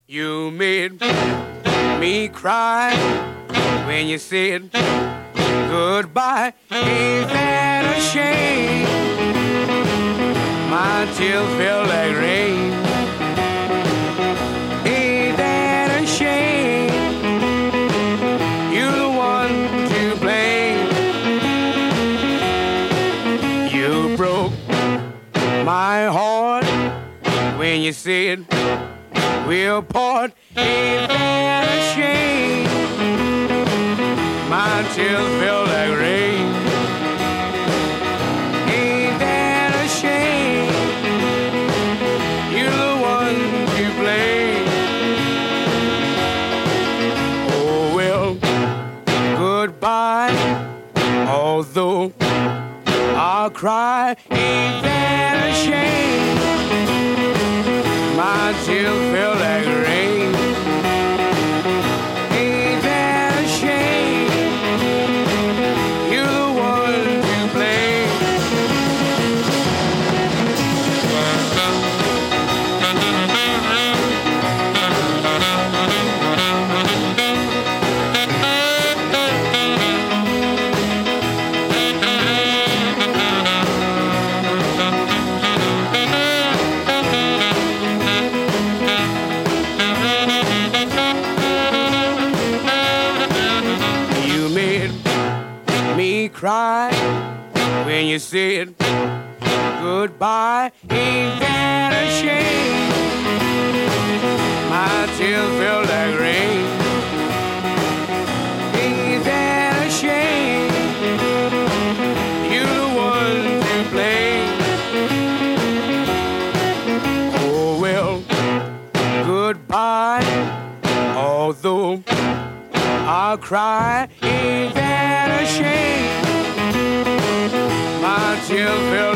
You made me cry when you said goodbye. Ain't that a shame? My tears feel like rain. Ain't that a shame? You're the one to blame. You broke my heart when you said we'll part. Ain't that a shame? My tears feel like rain. Ain't that a shame? You're the one to blame. Oh well, goodbye. Although I'll cry, ain't that a shame? My tears feel like rain. Ain't that a shame? You're the one to blame. You made me cry when you said goodbye. Ain't that a shame? My tears feel like rain. Ain't that a shame? You're the one to blame. Oh well, goodbye. Although I'll cry, ain't that a shame? My tears feel